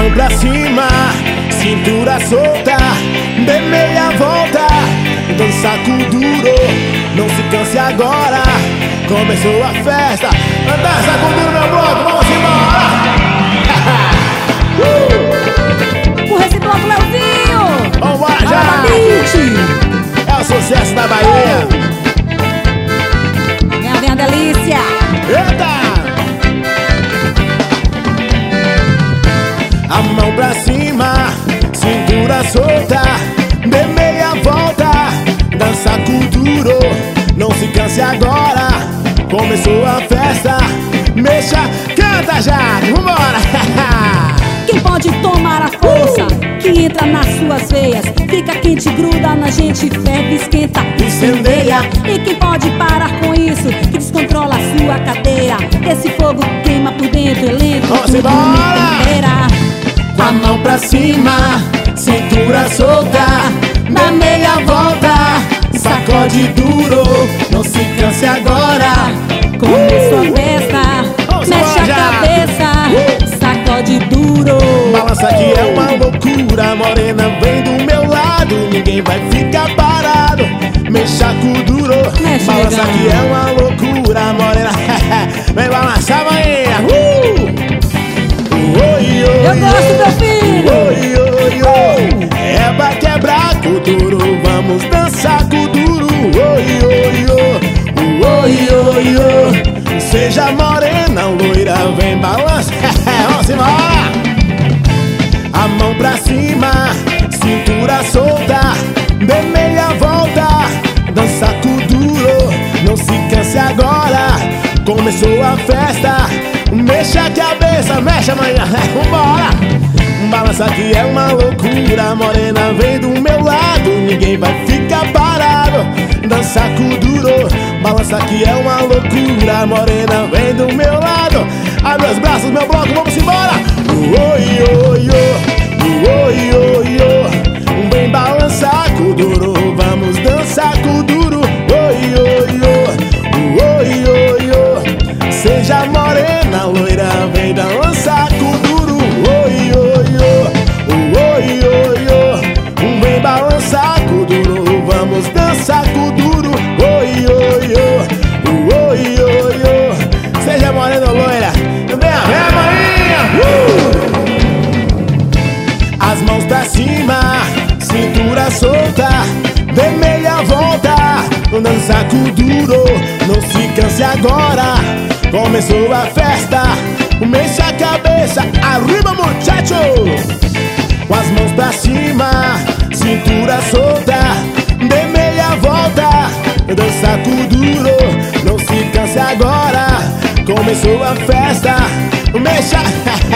mão pra cima, cintura solta, dê meia volta, dança com duro, não se canse agora. Começou a festa, dança com duro meu bloco, vamos embora. Por esse bloco, Leozinho! Vambora já! É o sucesso da Bahia. Vem a delícia! Eita! A mão pra cima, cintura solta, dê meia volta, dança com duro, não se canse agora. Começou a festa, mexa, canta já, vambora! Quem pode tomar a força que entra nas suas veias, fica quente, gruda na gente, ferve, esquenta, incendeia. E quem pode parar com isso, que descontrola a sua cadeira, esse fogo queima por dentro, é lento, Vamos tudo embora! inteira. Com a mão pra cima, cintura solta, dá meia volta, sacode duro, não se canse agora. Começou a festa, Vamos mexe a embora já! cabeça, sacode duro. Balança que é uma loucura, morena vem do meu lado, ninguém vai ficar parado. Mexa com duro, Mexe, balança negão. que é uma loucura, morena. Vem balançar, manhã. Eu gosto, meu filho! É pra quebrar com duro, vamos dançar com duro. Seja morena, loira, vem balançar. Vamos embora! A mão pra cima, cintura solta, dê meia volta, dança com duro, não se canse agora. Começou a festa, mexa a cabeça, mexe amanhã, vambora! Balança que é uma loucura, morena vem do meu lado, ninguém vai ficar parado. Dança com duro, balança que é uma loucura, morena vem do meu lado. Abre os braços, meu bloco, vamos embora! Vem balançar com duro, vamos dançar com duro. Seja morena, loira, vem dançar com duro. Vem balançar com duro, vamos dançar com duro. Seja morena, loira, vem a maninha. As mãos pra cima, cintura solta, dê meia volta, dança com duro, não se canse agora. Começou a festa, mexe a cabeça, arriba muchacho. Com as mãos pra cima, cintura solta, dê meia volta, dança com duro, não se canse agora. Começou a festa, mexa